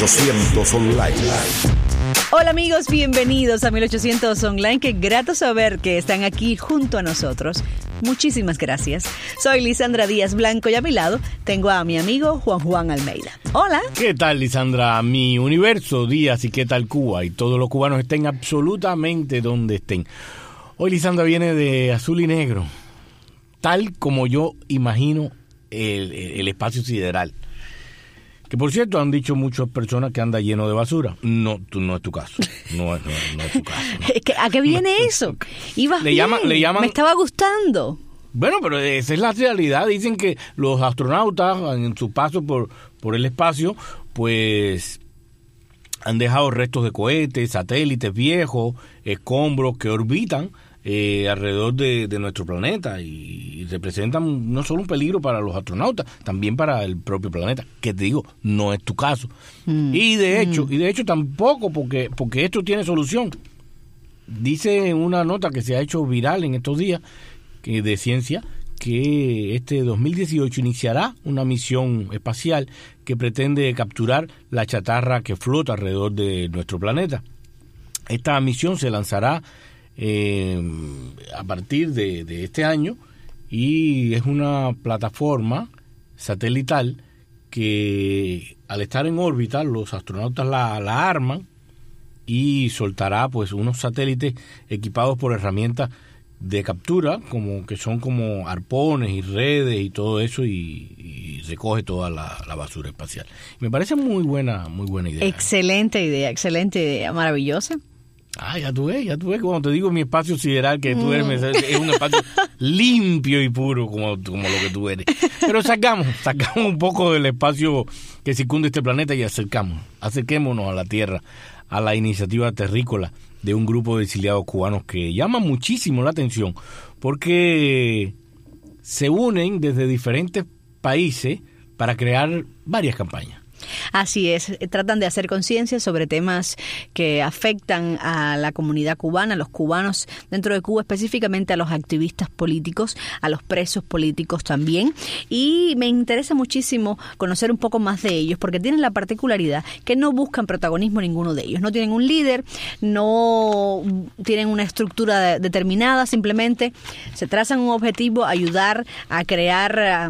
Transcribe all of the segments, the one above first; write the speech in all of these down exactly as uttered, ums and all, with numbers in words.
ochocientos Online. Hola amigos, bienvenidos a mil ochocientos Online. Qué grato saber que están aquí junto a nosotros. Muchísimas gracias. Soy Lisandra Díaz Blanco y a mi lado tengo a mi amigo Juan Juan Almeida. Hola. ¿Qué tal, Lisandra? Mi universo, Díaz, y qué tal Cuba. Y todos los cubanos estén absolutamente donde estén. Hoy Lisandra viene de azul y negro, tal como yo imagino el, el espacio sideral. Que por cierto han dicho muchas personas que anda lleno de basura. No, tú, no es tu caso. No, no, no es tu caso. No. ¿A qué viene no, eso? Ibas le bien. Llaman, le llaman, me estaba gustando. Bueno, pero esa es la realidad. Dicen que los astronautas en su paso por, por el espacio, pues han dejado restos de cohetes, satélites viejos, escombros que orbitan Eh, alrededor de, de nuestro planeta y, y representan no solo un peligro para los astronautas, también para el propio planeta, que te digo, no es tu caso. Mm. Y de hecho, mm. y de hecho tampoco, porque, porque esto tiene solución. Dice en una nota que se ha hecho viral en estos días que de ciencia, que este dos mil dieciocho iniciará una misión espacial que pretende capturar la chatarra que flota alrededor de nuestro planeta. Esta misión se lanzará Eh, a partir de, de este año y es una plataforma satelital que al estar en órbita los astronautas la, la arman y soltará pues unos satélites equipados por herramientas de captura como que son como arpones y redes y todo eso y, y recoge toda la, la basura espacial. Me parece muy buena, muy buena idea. Excelente idea, excelente idea, maravillosa. Ah, ya tú ves, ya tú ves, cuando te digo mi espacio sideral, que tú eres, es un espacio limpio y puro como, como lo que tú eres. Pero sacamos, sacamos un poco del espacio que circunda este planeta y acercamos, acerquémonos a la Tierra, a la iniciativa terrícola de un grupo de exiliados cubanos que llama muchísimo la atención porque se unen desde diferentes países para crear varias campañas. Así es, tratan de hacer conciencia sobre temas que afectan a la comunidad cubana, a los cubanos dentro de Cuba, específicamente a los activistas políticos, a los presos políticos también. Y me interesa muchísimo conocer un poco más de ellos, porque tienen la particularidad que no buscan protagonismo ninguno de ellos. No tienen un líder, no tienen una estructura determinada, simplemente se trazan un objetivo, ayudar a crear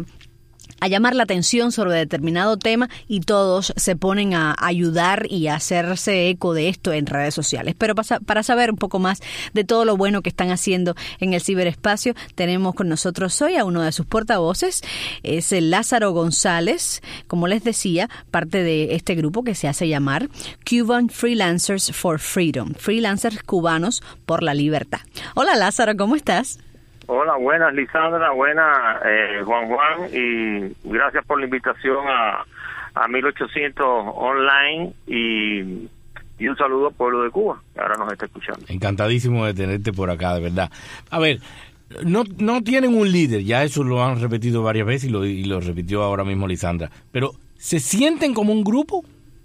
a llamar la atención sobre determinado tema y todos se ponen a ayudar y a hacerse eco de esto en redes sociales. Pero para, para saber un poco más de todo lo bueno que están haciendo en el ciberespacio, tenemos con nosotros hoy a uno de sus portavoces, es el Lázaro González, como les decía, parte de este grupo que se hace llamar Cuban Freelancers for Freedom, freelancers cubanos por la libertad. Hola Lázaro, ¿cómo estás? Hola, buenas Lisandra, buenas eh, Juan Juan, y gracias por la invitación a, a mil ochocientos Online y, y un saludo al pueblo de Cuba, que ahora nos está escuchando. Encantadísimo de tenerte por acá, de verdad. A ver, no no tienen un líder, ya eso lo han repetido varias veces y lo, y lo repitió ahora mismo Lisandra, pero ¿se sienten como un grupo?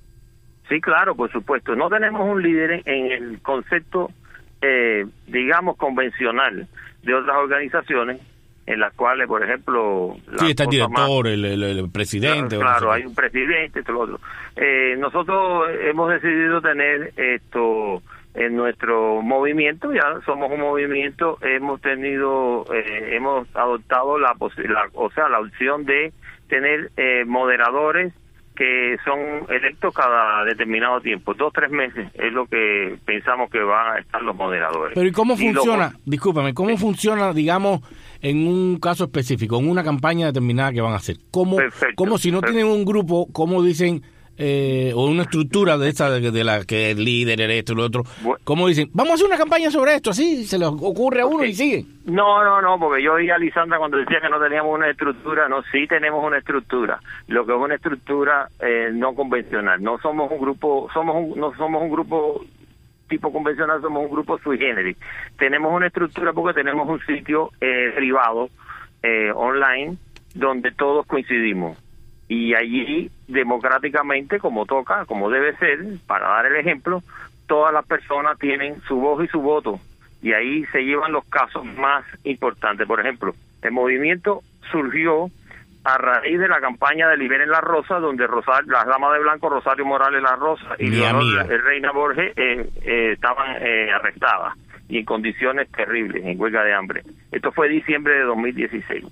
Sí, claro, por supuesto. No tenemos un líder en, en el concepto, eh, digamos, convencional de otras organizaciones en las cuales, por ejemplo... Sí, está el director, más, el, el, el presidente. Claro, claro hay un presidente, esto, lo otro. Eh, nosotros hemos decidido tener esto en nuestro movimiento, ya somos un movimiento, hemos tenido, eh, hemos adoptado la, la, o sea, la opción de tener eh, moderadores que son electos cada determinado tiempo, dos, tres meses, es lo que pensamos que van a estar los moderadores. Pero ¿y cómo y funciona? Lo... Discúlpame, ¿cómo sí. funciona, digamos, en un caso específico, en una campaña determinada que van a hacer? ¿Cómo, perfecto, cómo si no perfecto. tienen un grupo, cómo dicen, eh, o una estructura de esa, de, de la que el líder, el esto y lo otro, bueno, cómo dicen, vamos a hacer una campaña sobre esto, así se les ocurre a uno okay. y sigue? No, no, no, porque yo oí a Lisandra cuando decía que no teníamos una estructura, no, sí tenemos una estructura, lo que es una estructura eh, no convencional, no somos un grupo, somos un, no somos un grupo tipo convencional, somos un grupo sui generis, tenemos una estructura porque tenemos un sitio eh, privado, eh, online, donde todos coincidimos. Y allí, democráticamente, como toca, como debe ser, para dar el ejemplo, todas las personas tienen su voz y su voto. Y ahí se llevan los casos más importantes. Por ejemplo, el movimiento surgió a raíz de la campaña de Liberen la Rosa, donde Rosario, las damas de blanco Rosario Morales La Rosa y Leonor Reina Borges eh, eh, estaban eh, arrestadas y en condiciones terribles, en huelga de hambre. Esto fue diciembre de dos mil dieciséis.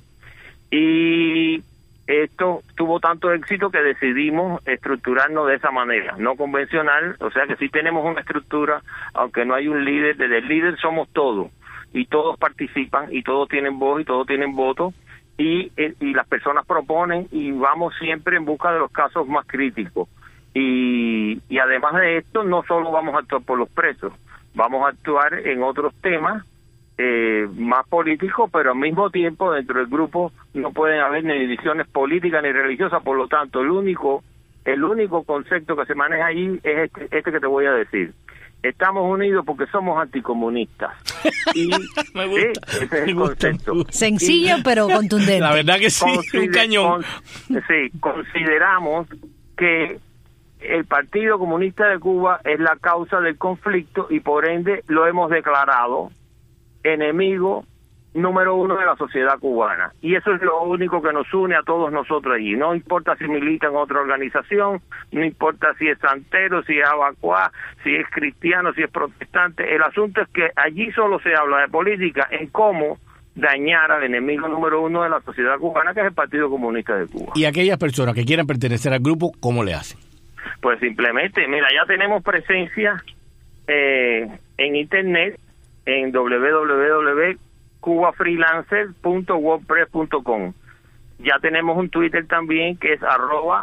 Y esto tuvo tanto éxito que decidimos estructurarnos de esa manera, no convencional, o sea que sí tenemos una estructura, aunque no hay un líder. Desde el líder somos todos, y todos participan, y todos tienen voz, y todos tienen voto, y, y las personas proponen, y vamos siempre en busca de los casos más críticos. Y, y además de esto, no solo vamos a actuar por los presos, vamos a actuar en otros temas eh, más políticos, pero al mismo tiempo dentro del grupo no pueden haber ni divisiones políticas ni religiosas. Por lo tanto, el único el único concepto que se maneja ahí es este, este que te voy a decir. Estamos unidos porque somos anticomunistas. Y me gusta, sí, ese es el concepto. Sencillo y, pero contundente. La verdad que sí, consider, un cañón. Con, sí, consideramos que el Partido Comunista de Cuba es la causa del conflicto y por ende lo hemos declarado enemigo número uno de la sociedad cubana. Y eso es lo único que nos une a todos nosotros allí. No importa si milita en otra organización, no importa si es santero, si es abacuá, si es cristiano, si es protestante. El asunto es que allí solo se habla de política en cómo dañar al enemigo número uno de la sociedad cubana, que es el Partido Comunista de Cuba. Y aquellas personas que quieran pertenecer al grupo, ¿cómo le hacen? Pues simplemente, mira, ya tenemos presencia eh, en internet, en doble u doble u doble u punto cuba freelancer punto wordpress punto com. Ya tenemos un Twitter también que es arroba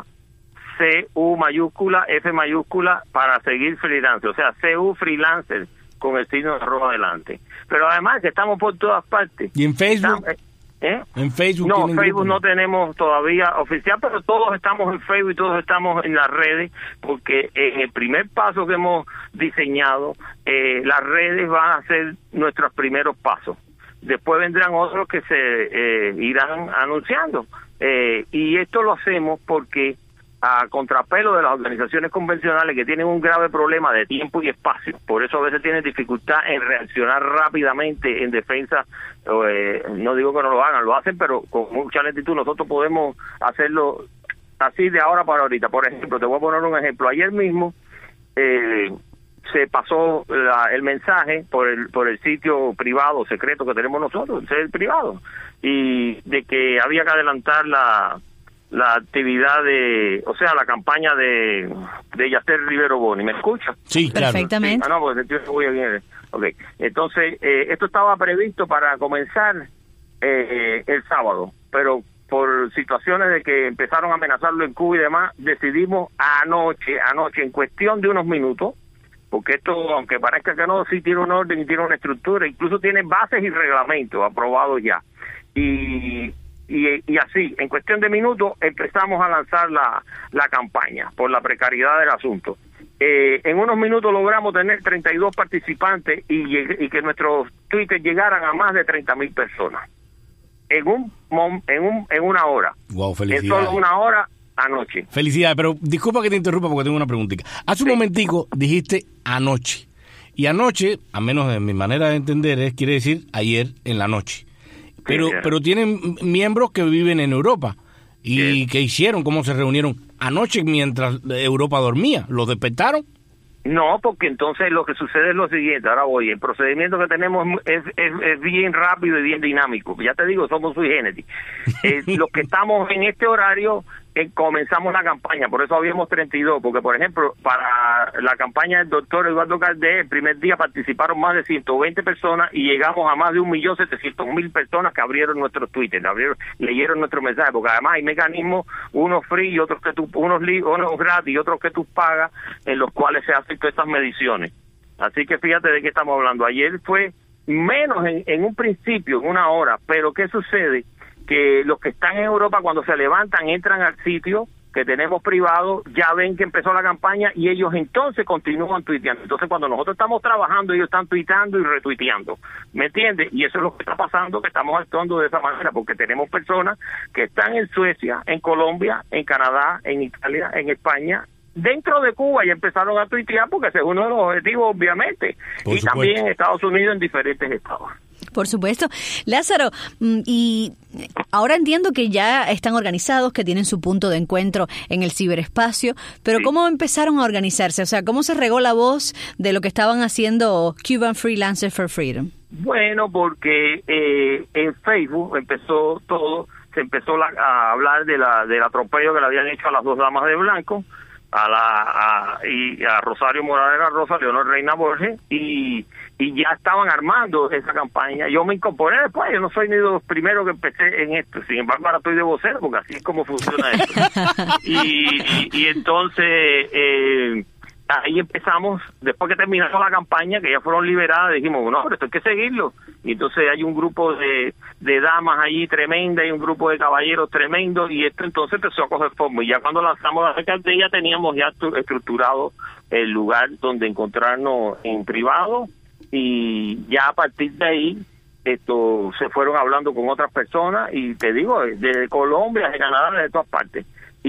cu mayúscula f mayúscula para seguir freelancer, o sea, cu freelancer con el signo de arroba adelante. Pero además que estamos por todas partes. ¿Y en Facebook? Estamos, ¿eh? En Facebook. No, Facebook grupo? no tenemos todavía oficial, pero todos estamos en Facebook y todos estamos en las redes, porque en el primer paso que hemos diseñado, eh, las redes van a ser nuestros primeros pasos. Después vendrán otros que se eh, irán anunciando. Eh, y esto lo hacemos porque a contrapelo de las organizaciones convencionales que tienen un grave problema de tiempo y espacio, por eso a veces tienen dificultad en reaccionar rápidamente en defensa, eh, no digo que no lo hagan, lo hacen, pero con mucha lentitud. Nosotros podemos hacerlo así de ahora para ahorita. Por ejemplo, te voy a poner un ejemplo. Ayer mismo eh, se pasó la, el mensaje por el por el sitio privado secreto que tenemos nosotros, el privado, y de que había que adelantar la la actividad de, o sea, la campaña de de Yacer Rivero Boni. ¿Me escucha? Sí, claro. Perfectamente. Sí. Ah, no, porque el tío se voy a bien. Okay. Entonces, eh, esto estaba previsto para comenzar eh, el sábado, pero por situaciones de que empezaron a amenazarlo en Cuba y demás, decidimos anoche, anoche, en cuestión de unos minutos, porque esto, aunque parezca que no, sí tiene un orden y tiene una estructura, incluso tiene bases y reglamentos aprobados ya. Y, y, y así, en cuestión de minutos, empezamos a lanzar la, la campaña por la precariedad del asunto. Eh, en unos minutos logramos tener treinta y dos participantes y, y que nuestros tweets llegaran a más de treinta mil personas. En un, en un en una hora. Wow, felicidades. En solo una hora anoche. Felicidades, pero disculpa que te interrumpa porque tengo una preguntita. Hace un sí. momentico dijiste anoche. Y anoche, a menos de mi manera de entender, es quiere decir ayer en la noche. Pero, sí, pero tienen miembros que viven en Europa. ¿Y sí. qué hicieron? ¿Cómo se reunieron anoche mientras Europa dormía? ¿Los despertaron? No, porque entonces lo que sucede es lo siguiente. Ahora voy, el procedimiento que tenemos es, es, es bien rápido y bien dinámico. Ya te digo, somos sui generis. Eh, los que estamos en este horario eh, comenzamos la campaña, por eso habíamos treinta y dos, porque por ejemplo, para la campaña del doctor Eduardo Caldés, el primer día participaron más de ciento veinte personas y llegamos a más de un millón setecientos mil personas que abrieron nuestros Twitter, abrieron, leyeron nuestro mensaje, porque además hay mecanismos, unos free y otros que tú, unos, li, unos gratis y otros que tú pagas, en los cuales se hacen todas estas mediciones. Así que fíjate de qué estamos hablando. Ayer fue menos en, en un principio, en una hora, pero ¿qué sucede? Que los que están en Europa cuando se levantan, entran al sitio que tenemos privado, ya ven que empezó la campaña y ellos entonces continúan tuiteando. Entonces cuando nosotros estamos trabajando, ellos están tuiteando y retuiteando, ¿me entiendes? Y eso es lo que está pasando, que estamos actuando de esa manera, porque tenemos personas que están en Suecia, en Colombia, en Canadá, en Italia, en España, dentro de Cuba, y empezaron a tuitear porque ese es uno de los objetivos, obviamente, y también en Estados Unidos, en diferentes estados. Por supuesto. Lázaro, y ahora entiendo que ya están organizados, que tienen su punto de encuentro en el ciberespacio, pero sí. ¿Cómo empezaron a organizarse? O sea, ¿cómo se regó la voz de lo que estaban haciendo Cuban Freelancers for Freedom? Bueno, porque eh, en Facebook empezó todo, se empezó la, a hablar de la del atropello que le habían hecho a las dos damas de blanco, a la a, y a Rosario Morales Rosa, Leonor Reina Borges, y y ya estaban armando esa campaña. Yo me incorporé después, yo no soy ni de los primeros que empecé en esto, sin embargo ahora estoy de vocero, porque así es como funciona esto. y, y, y entonces eh, ahí empezamos, después que terminó la campaña, que ya fueron liberadas, dijimos, no, pero esto hay que seguirlo. Y entonces hay un grupo de, de damas allí tremenda y un grupo de caballeros tremendos, y esto entonces empezó a coger forma. Y ya cuando lanzamos la cartilla teníamos ya estructurado el lugar donde encontrarnos en privado, y ya a partir de ahí esto se fueron hablando con otras personas, y te digo, de Colombia, de Canadá, de todas partes.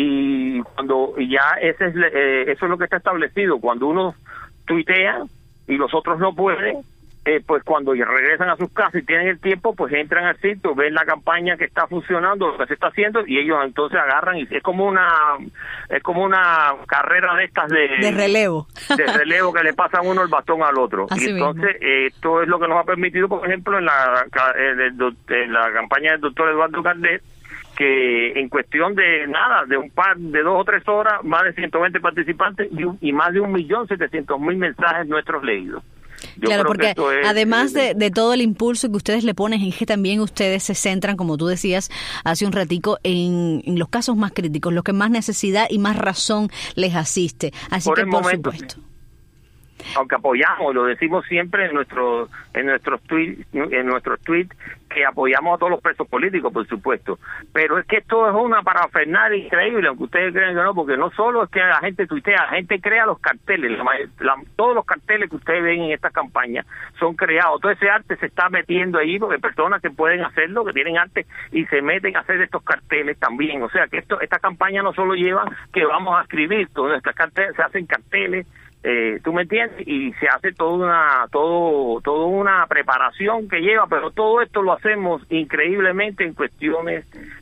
Y cuando y ya ese es eh, eso es lo que está establecido. Cuando uno tuitea y los otros no pueden, eh, pues cuando regresan a sus casas y tienen el tiempo, pues entran al sitio, ven la campaña que está funcionando, lo que se está haciendo, y ellos entonces agarran, y es como una es como una carrera de estas de, de relevo de relevo que le pasan uno el bastón al otro. Así y entonces eh, esto es lo que nos ha permitido, por ejemplo, en la en, el, en la campaña del doctor Eduardo Cardet, que en cuestión de nada, de un par, de dos o tres horas, más de ciento veinte participantes y, un, y más de un millón setecientos mil mensajes nuestros leídos. Yo claro, porque es, además es, de, de todo el impulso que ustedes le ponen, es que también ustedes se centran, como tú decías hace un ratico, en, en los casos más críticos, los que más necesidad y más razón les asiste. Así por que, el por momento, supuesto. Sí. Aunque apoyamos, lo decimos siempre en nuestros en nuestros tweets, en nuestros tweets, que apoyamos a todos los presos políticos, por supuesto. Pero es que esto es una parafernalia increíble, aunque ustedes creen que no, porque no solo es que la gente tuitea, la gente crea los carteles. La, la, todos los carteles que ustedes ven en esta campaña son creados. Todo ese arte se está metiendo ahí, porque hay personas que pueden hacerlo, que tienen arte, y se meten a hacer estos carteles también. O sea que esto esta campaña no solo lleva que vamos a escribir, todas estas carteles, se hacen carteles. Eh, tú me entiendes, y se hace toda una todo toda una preparación que lleva, pero todo esto lo hacemos increíblemente en cuestiones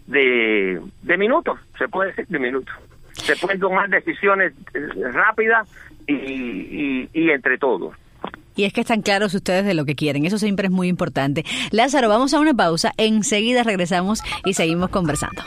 de de minutos, se puede decir de minutos. Se pueden tomar decisiones rápidas y, y, y entre todos. Y es que están claros ustedes de lo que quieren, eso siempre es muy importante. Lázaro, vamos a una pausa, enseguida regresamos y seguimos conversando.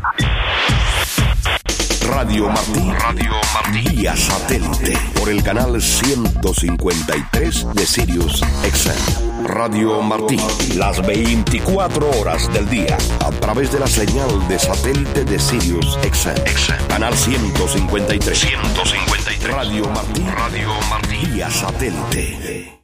Radio Martí, Radio Martí, vía satélite, por el canal ciento cincuenta y tres de Sirius X M. Radio Martí, las veinticuatro horas del día, a través de la señal de satélite de Sirius X M. Canal ciento cincuenta y tres. ciento cincuenta y tres. Radio Martí, Radio Martí, vía satélite.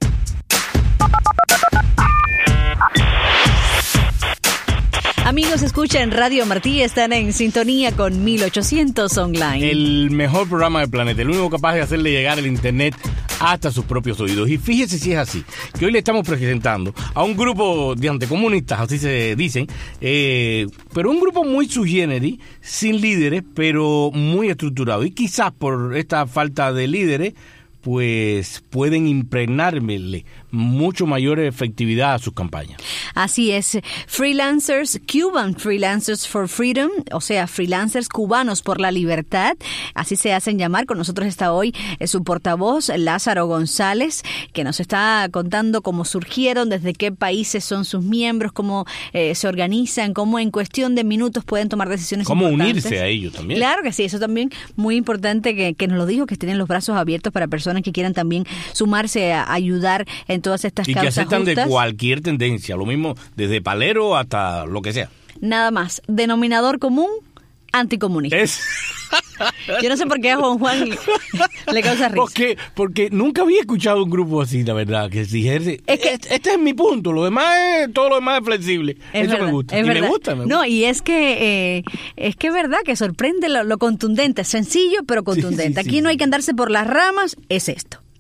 Amigos, escuchan Radio Martí, están en sintonía con mil ochocientos Online. El mejor programa del planeta, el único capaz de hacerle llegar el internet hasta sus propios oídos. Y fíjese si es así, que hoy le estamos presentando a un grupo de anticomunistas, así se dicen, eh, pero un grupo muy sui generis, sin líderes, pero muy estructurado. Y quizás por esta falta de líderes, pues pueden impregnarle mucho mayor efectividad a sus campañas. Así es. Freelancers, Cuban Freelancers for Freedom, o sea, freelancers cubanos por la libertad, así se hacen llamar. Con nosotros está hoy eh, su portavoz, Lázaro González, que nos está contando cómo surgieron, desde qué países son sus miembros, cómo eh, se organizan, cómo en cuestión de minutos pueden tomar decisiones cómo importantes. Unirse a ellos también. Claro que sí, eso también muy importante que, que nos lo dijo, que tienen los brazos abiertos para personas que quieran también sumarse a ayudar en todas estas y causas que aceptan justas. De cualquier tendencia, lo mismo desde palero hasta lo que sea. Nada más, denominador común, anticomunista. Es... Yo no sé por qué a Juan Juan le causa risa. Porque, porque nunca había escuchado un grupo así, la verdad, que dijese, es que este, este es mi punto, lo demás es, todo lo demás es flexible. Es Eso verdad, me gusta. Es y verdad. me gusta, me gusta. No, y es que eh, es que es verdad que sorprende lo, lo contundente, sencillo pero contundente. Sí, sí, sí, Aquí sí, no sí. hay que andarse por las ramas, es esto.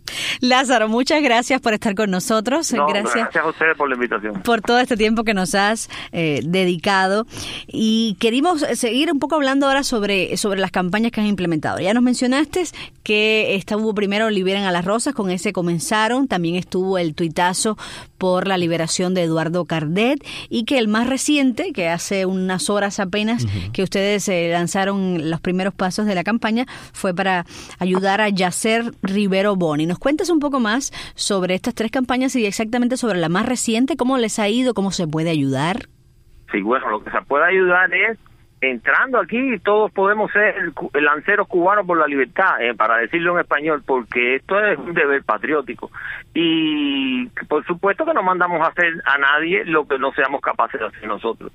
Lázaro, muchas gracias por estar con nosotros. No, gracias, gracias a ustedes por la invitación. Por todo este tiempo que nos has eh, dedicado. Y querimos seguir un poco hablando ahora sobre, sobre las campañas que has implementado. Ya nos mencionaste que estuvo primero Liberen a las Rosas, con ese comenzaron. También estuvo el tuitazo por la liberación de Eduardo Cardet, y que el más reciente, que hace unas horas apenas, uh-huh. que ustedes eh, lanzaron los primeros pasos de la campaña, fue para ayudar a Yacer Rivero Boni. ¿Nos cuentas un poco más sobre estas tres campañas y exactamente sobre la más reciente? ¿Cómo les ha ido? ¿Cómo se puede ayudar? Sí, bueno, lo que se puede ayudar es entrando aquí, todos podemos ser lanceros cubanos por la libertad, eh, para decirlo en español, porque esto es un deber patriótico. Y por supuesto que no mandamos a hacer a nadie lo que no seamos capaces de hacer nosotros.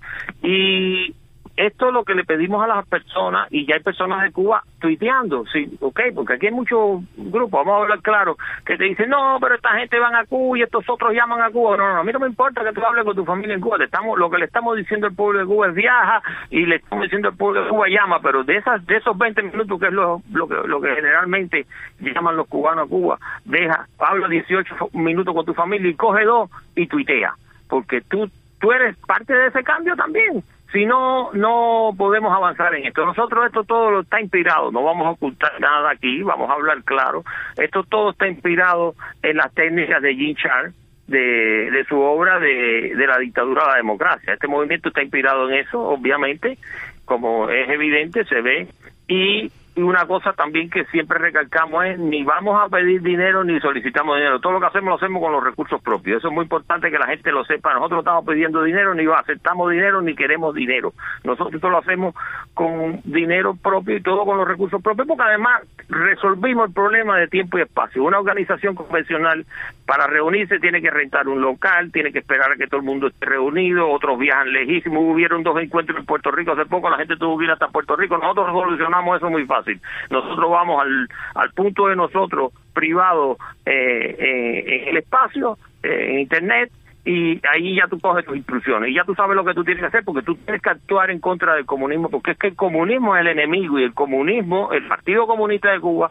Y esto es lo que le pedimos a las personas, y ya hay personas de Cuba tuiteando, sí, ok, porque aquí hay muchos grupos, vamos a hablar claro, que te dicen, no, pero esta gente van a Cuba y estos otros llaman a Cuba. No, no, a mí no me importa que tú hables con tu familia en Cuba, te estamos, lo que le estamos diciendo al pueblo de Cuba es viaja, y le estamos diciendo al pueblo de Cuba llama, pero de esas de esos veinte minutos, que es lo, lo, que, lo que generalmente llaman los cubanos a Cuba, deja, habla dieciocho minutos con tu familia y coge dos y tuitea, porque tú, tú eres parte de ese cambio también. Si no, no podemos avanzar en esto. Nosotros esto todo lo está inspirado, no vamos a ocultar nada aquí, vamos a hablar claro. Esto todo está inspirado en las técnicas de Jean Charles, de, de su obra de, de la dictadura a la democracia. Este movimiento está inspirado en eso, obviamente, como es evidente, se ve. Y una cosa también que siempre recalcamos es, ni vamos a pedir dinero ni solicitamos dinero. Todo lo que hacemos lo hacemos con los recursos propios. Eso es muy importante que la gente lo sepa. Nosotros no estamos pidiendo dinero, ni aceptamos dinero, ni queremos dinero. Nosotros todo lo hacemos con dinero propio y todo con los recursos propios, porque además resolvimos el problema de tiempo y espacio. Una organización convencional, para reunirse, tiene que rentar un local, tiene que esperar a que todo el mundo esté reunido, otros viajan lejísimos. Hubieron dos encuentros en Puerto Rico hace poco, la gente tuvo que ir hasta Puerto Rico. Nosotros solucionamos eso muy fácil. Nosotros vamos al, al punto de nosotros, privado, eh, eh, en el espacio, eh, en internet, y ahí ya tú coges tus instrucciones, y ya tú sabes lo que tú tienes que hacer, porque tú tienes que actuar en contra del comunismo, porque es que el comunismo es el enemigo, y el comunismo, el Partido Comunista de Cuba,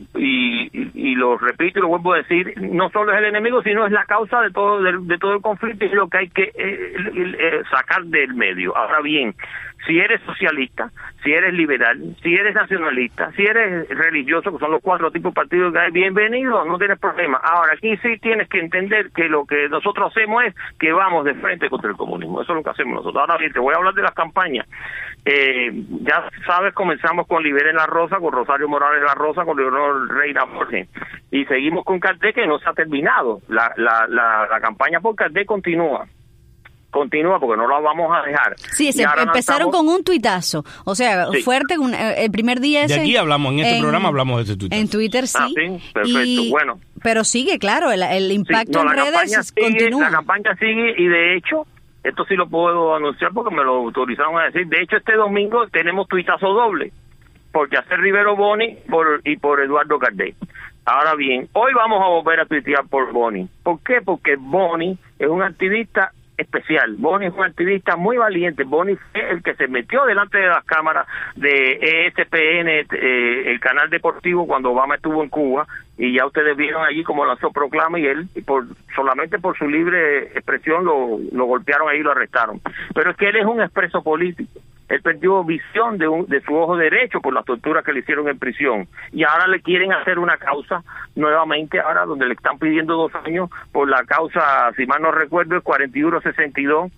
y, y, y lo repito y lo vuelvo a decir, no solo es el enemigo, sino es la causa de todo, de, de todo el conflicto, y es lo que hay que eh, eh, sacar del medio. Ahora bien, si eres socialista, si eres liberal, si eres nacionalista, si eres religioso, que son los cuatro tipos de partidos que hay, bienvenido, no tienes problema. Ahora, aquí sí tienes que entender que lo que nosotros hacemos es que vamos de frente contra el comunismo. Eso es lo que hacemos nosotros. Ahora bien, te voy a hablar de las campañas. Eh, ya sabes, comenzamos con Liberen la Rosa, con Rosario Morales La Rosa, con Leonor Reina Borges, y seguimos con Cardet, que no se ha terminado. La, la, la, la campaña por Cardet continúa. Continúa porque no la vamos a dejar. Sí, se empezaron lanzamos... con un tuitazo, o sea, sí. fuerte, un, el primer día ese... De aquí hablamos, en este en, programa hablamos de ese tuitazo. En Twitter sí. Ah, sí, perfecto, y, bueno. Pero sigue, claro, el, el impacto sí, no, en redes sigue, continúa. La campaña sigue, y de hecho, esto sí lo puedo anunciar porque me lo autorizaron a decir, de hecho este domingo tenemos tuitazo doble, por Yacer Rivero Boni por, y por Eduardo Cardet. Ahora bien, hoy vamos a volver a tuitear por Boni. ¿Por qué? Porque Boni es un activista especial. Boni es un activista muy valiente. Boni fue el que se metió delante de las cámaras de E S P N, eh, el canal deportivo, cuando Obama estuvo en Cuba, y ya ustedes vieron allí cómo lanzó proclama, y él, por solamente por su libre expresión, lo, lo golpearon ahí y lo arrestaron. Pero es que él es un expreso político. Él perdió visión de, un, de su ojo derecho por las torturas que le hicieron en prisión, y ahora le quieren hacer una causa nuevamente, ahora donde le están pidiendo dos años por la causa, si mal no recuerdo, es cuarenta y uno sesenta y dos,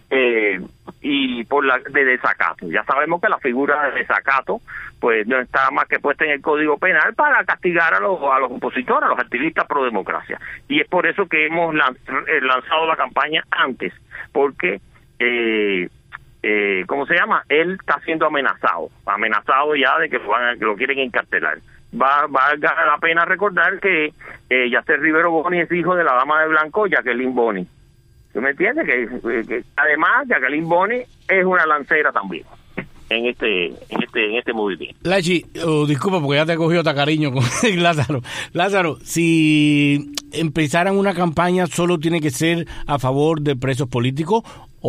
eh, y por la de desacato. Ya sabemos que la figura de desacato pues no está más que puesta en el Código Penal para castigar a los, a los opositores, a los activistas pro democracia, y es por eso que hemos lanzado la campaña antes, porque eh, Eh, ¿cómo se llama? Él está siendo amenazado, amenazado ya de que lo, van a, que lo quieren encarcelar. Va, va a la pena recordar que eh, Yacer Rivero Boni es hijo de la dama de blanco, Jacqueline Boni. ¿Tú me entiendes? Que, que además Jacqueline Boni es una lancera también en este en este en este movimiento. Lachi, oh, disculpa porque ya te he cogido hasta cariño con Lázaro. Lázaro, si empezaran una campaña, ¿solo tiene que ser a favor de presos políticos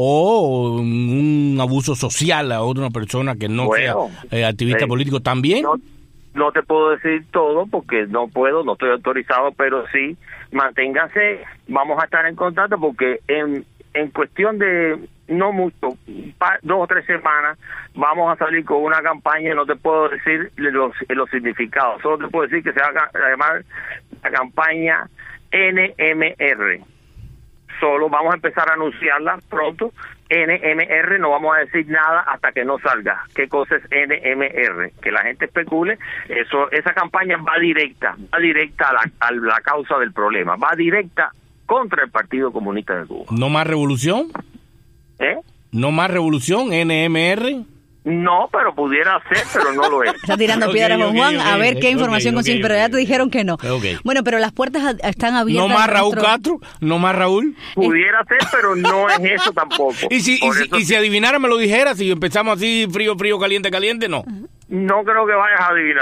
o un abuso social a otra persona que no bueno, sea eh, activista eh, político también? No, no te puedo decir todo porque no puedo, no estoy autorizado, pero sí, manténganse, vamos a estar en contacto porque en, en cuestión de no mucho, dos o tres semanas, vamos a salir con una campaña, no te puedo decir los, los significados, solo te puedo decir que se va a llamar la campaña N M R. Solo vamos a empezar a anunciarla pronto. N M R, no vamos a decir nada hasta que no salga. ¿Qué cosa es N M R? Que la gente especule. Eso, esa campaña va directa, va directa a la, a la causa del problema, va directa contra el Partido Comunista de Cuba. ¿No más revolución? ¿Eh? ¿No más revolución, N M R? No, pero pudiera ser, pero no lo es. Está tirando okay, piedras con okay, Juan okay, a ver qué okay, información okay, consigue, okay, pero ya okay, te dijeron que no. Okay. Bueno, pero las puertas están abiertas. ¿No más Raúl nuestro... Castro? ¿No más Raúl? Pudiera ser, pero no es eso tampoco. Y si, y, si, y si adivinara me lo dijera, si empezamos así frío, frío, caliente, caliente, no. No creo que vayas a adivinar.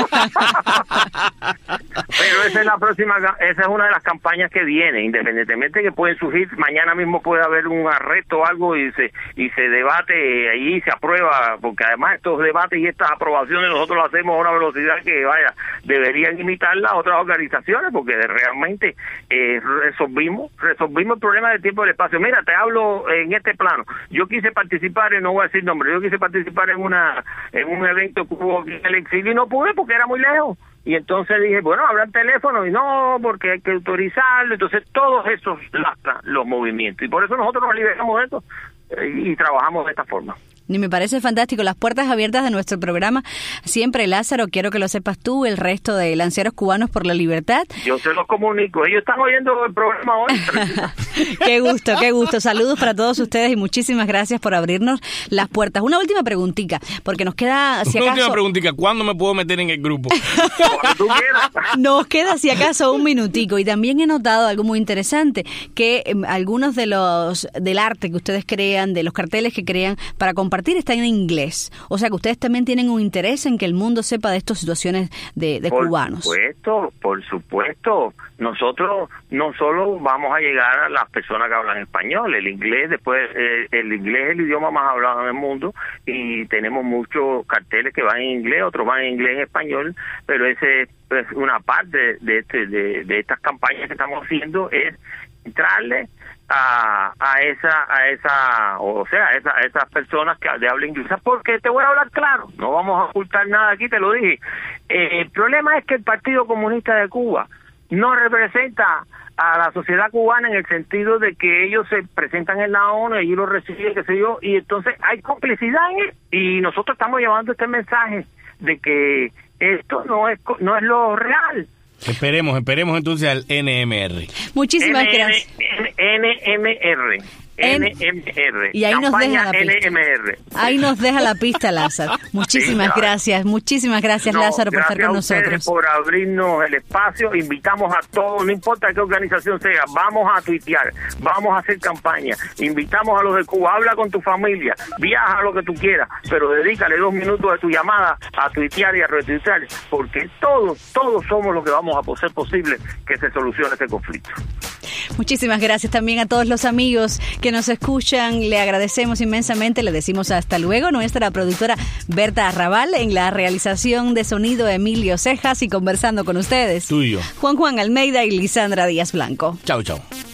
Pero esa es la próxima, esa es una de las campañas que viene, independientemente que pueden surgir, mañana mismo puede haber un arresto o algo y se y se debate ahí, se aprueba, porque además estos debates y estas aprobaciones nosotros lo hacemos a una velocidad que, vaya, deberían imitar las otras organizaciones, porque realmente eh, resolvimos, resolvimos el problema del tiempo y del espacio. Mira, te hablo en este plano. Yo quise participar, y no voy a decir nombre, yo quise participar en una en un evento que hubo aquí en el exilio y no pude porque era muy lejos. Y entonces dije, bueno, habrá teléfono y no, porque hay que autorizarlo. Entonces todos esos lastran los movimientos. Y por eso nosotros nos liberamos de esto y, y trabajamos de esta forma. Y me parece fantástico, las puertas abiertas de nuestro programa. Siempre, Lázaro, quiero que lo sepas tú, el resto de Lanceros Cubanos por la Libertad. Yo se los comunico, ellos están oyendo el programa hoy. Qué gusto, qué gusto. Saludos para todos ustedes y muchísimas gracias por abrirnos las puertas. Una última preguntita, porque nos queda, si Una acaso... última preguntita, ¿cuándo me puedo meter en el grupo? Cuando tú quieras. Nos queda, si acaso, un minutico. Y también he notado algo muy interesante, que eh, algunos de los del arte que ustedes crean, de los carteles que crean para compartir, está en inglés. O sea que ustedes también tienen un interés en que el mundo sepa de estas situaciones de, de por cubanos. Por supuesto, por supuesto. Nosotros no solo vamos a llegar a las personas que hablan español, el inglés, después eh, el inglés es el idioma más hablado en el mundo y tenemos muchos carteles que van en inglés, otros van en inglés y en español, pero ese es una parte de, este, de, de estas campañas que estamos haciendo, es entrarle a, a esa a esa o sea a, esa, a esas personas que de habla inglesa, porque te voy a hablar claro, no vamos a ocultar nada aquí, te lo dije. Eh, el problema es que el Partido Comunista de Cuba no representa a la sociedad cubana en el sentido de que ellos se presentan en la ONU y ellos lo reciben, qué sé yo, y entonces hay complicidad en él, y nosotros estamos llevando este mensaje de que esto no es no es lo real. Esperemos, esperemos entonces al N M R. Muchísimas gracias. N M R. N M R. Y ahí nos deja la pista. N M R. Ahí nos deja la pista, Lázaro. Muchísimas Sí, gracias, muchísimas gracias, No, Lázaro, por gracias estar con a ustedes nosotros. por abrirnos el espacio. Invitamos a todos, no importa qué organización sea, vamos a tuitear, vamos a hacer campaña. Invitamos a los de Cuba, habla con tu familia, viaja lo que tú quieras, pero dedícale dos minutos de tu llamada a tuitear y a retuitear, porque todos, todos somos los que vamos a hacer posible que se solucione este conflicto. Muchísimas gracias también a todos los amigos que nos escuchan. Le agradecemos inmensamente. Le decimos hasta luego. Nuestra productora Berta Arrabal, en la realización de sonido Emilio Cejas, y conversando con ustedes Tuyo. Juan Juan Almeida y Lisandra Díaz Blanco. Chao, chao.